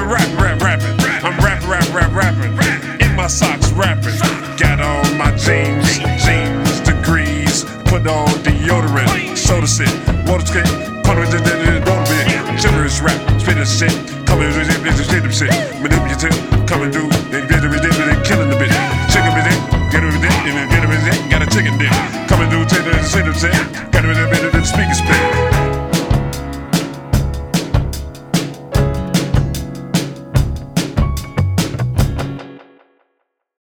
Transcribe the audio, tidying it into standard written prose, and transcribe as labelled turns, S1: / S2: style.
S1: rapping. I'm rapping. In my socks rapping. Got on my jeans, degrees. Put on deodorant, soda sit, water skate. Put it in the water bit. Gibberish rap, spit this shit. Coming through this shit. Manipulative, coming through. They killing the bitch. Chicken with it, get it with it.